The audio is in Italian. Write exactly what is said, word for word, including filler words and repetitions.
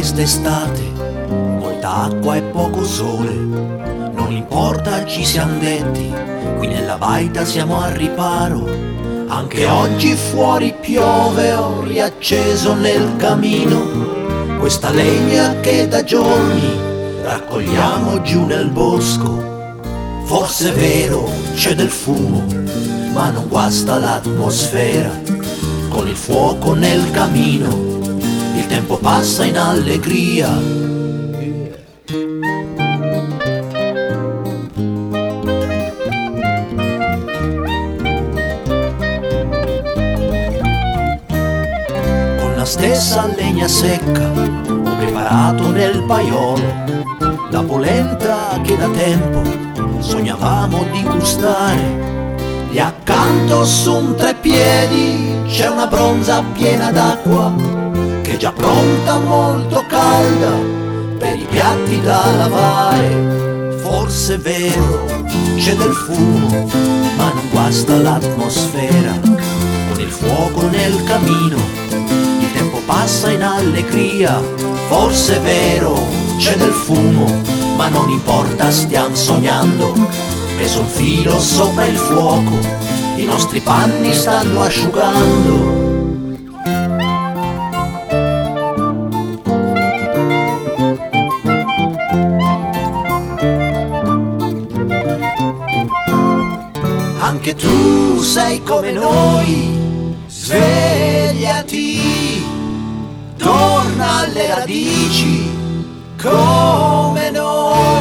quest'estate, molta acqua e poco sole. Non importa, ci siamo detti, qui nella baita siamo al riparo. Anche oggi fuori piove, ho riacceso nel camino questa legna che da giorni raccogliamo giù nel bosco. Forse è vero, c'è del fumo, ma non guasta l'atmosfera. Con il fuoco nel camino, il tempo passa in allegria. Con la stessa legna secca ho preparato nel paiolo la polenta che da tempo sognavamo di gustare. Lì accanto su un treppiedi c'è una bronza piena d'acqua che è già pronta, molto calda, per i piatti da lavare. Forse è vero, c'è del fumo, ma non guasta l'atmosfera. Con il fuoco nel camino, il tempo passa in allegria. Forse è vero, c'è del fumo, ma non importa, stiamo sognando. Preso un filo sopra il fuoco, i nostri panni stanno asciugando. Anche tu sei come noi, svegliati, torna alle radici come noi.